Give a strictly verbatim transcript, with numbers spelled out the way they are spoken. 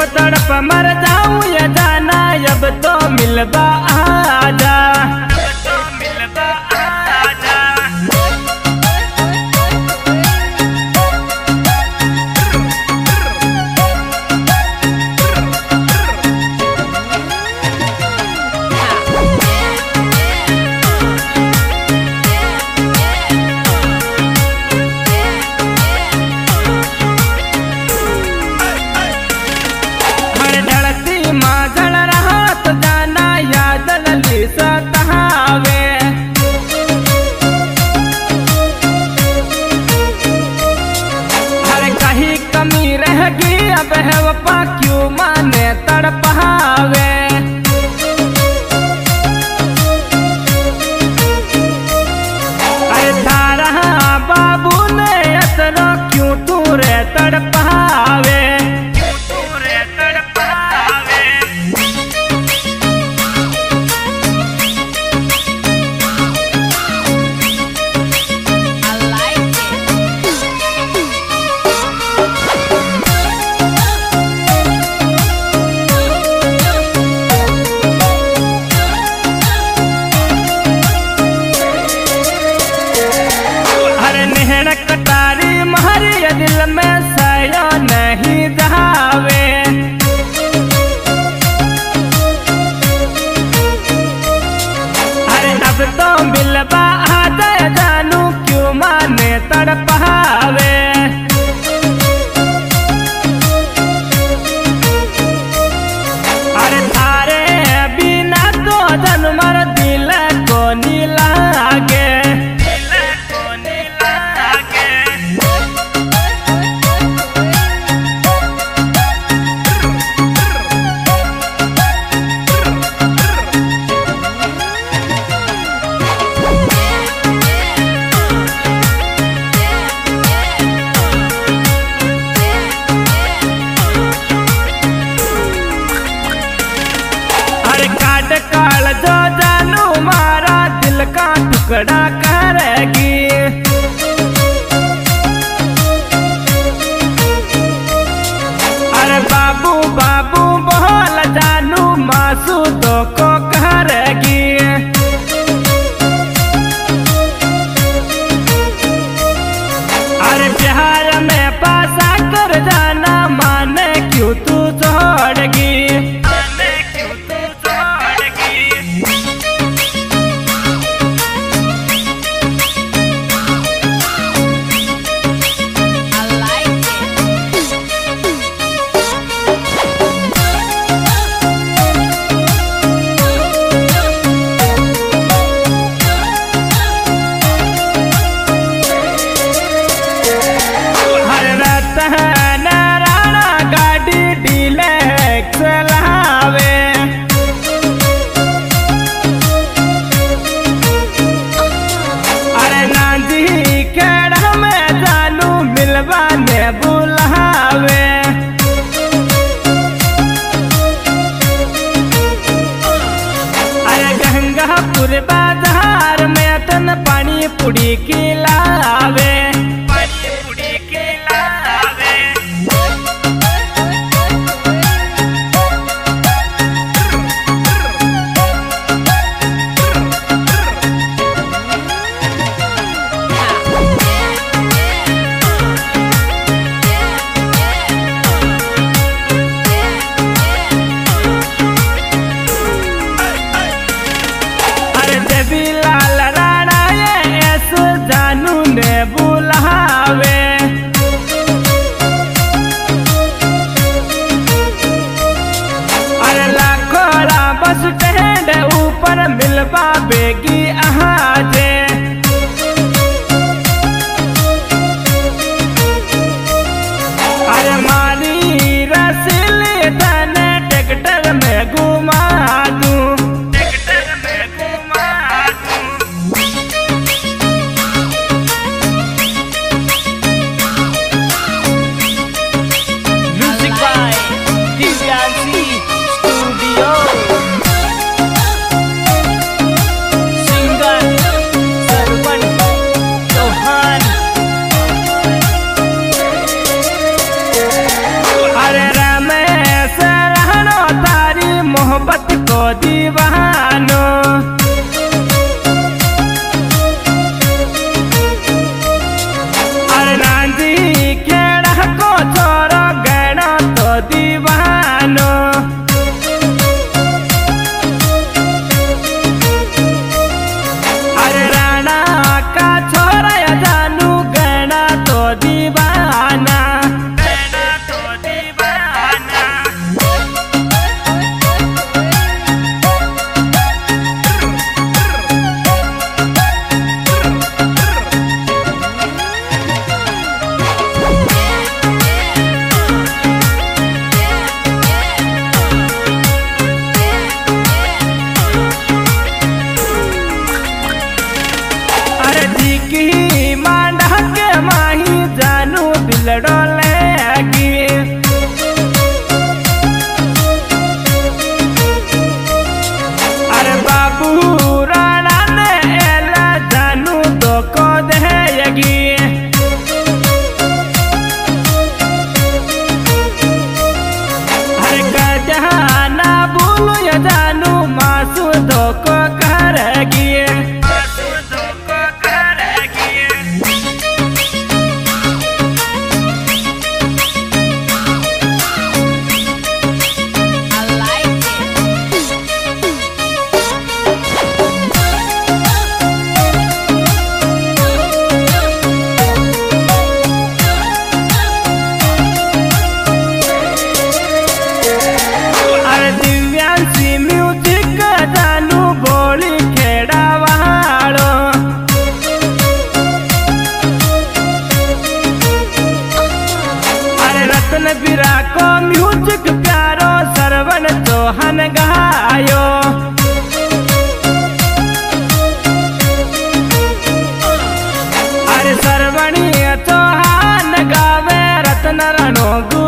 तड़प मर जाऊं या जाना अब तो मिलबा आजा। सतावे हर कहीं कमी रह गई अब है वफा क्यों माने तड़पावे। अरे थारा बाबू ने असरो क्यों तू रे तड़पावे। कटारी मारी दिल में सया नहीं जावे। अरे अब तो मिलबा आजा जानू क्यों माने तड़पावे। अरे थारे बिना तो जनमर दिल को नी लागे। काल जो जानू मारा दिल का टुकड़ा करेगी। अरे बाबू बाबू बोल जानू मासूदों को करेगी। अरे प्यार में पासा कर जाना माने क्यों तू छोड़गी। बुलावे अरे गंगापुर बाजार में तन पानी पुड़ी खिलावे। पानी पुड़ी खिलावे लाल राणा ये दीवानो। अरे नांदी खेड़ा को छोरो गणा तो दीवानो। अरे राणा का छोरा या जानू गणा तो दीवाना। मांडा के माही जानू बिलड़ो लेगी। अरे बाबू राणा ने एला जानू तो को देगी। अरे गजाना बोलो या जानू मासू तो को करेगी। बिरा को म्यूजिक प्यारो सरवन चौहान गायो। अरे सरवणी चौहान गावे रत्न रणो।